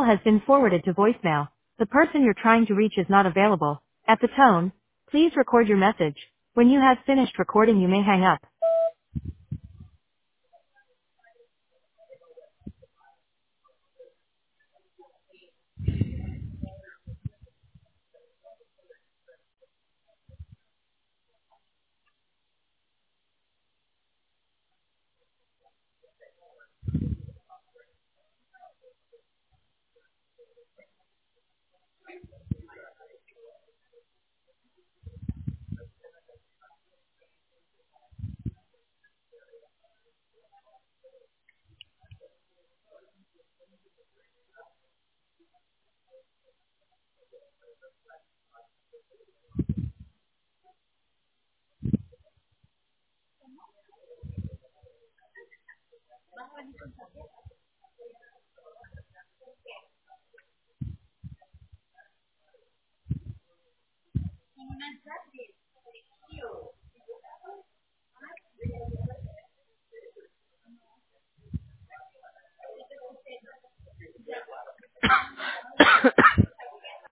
has been forwarded to voicemail. The person you're trying to reach is not available. At the tone, please record your message. When you have finished recording, you may hang up.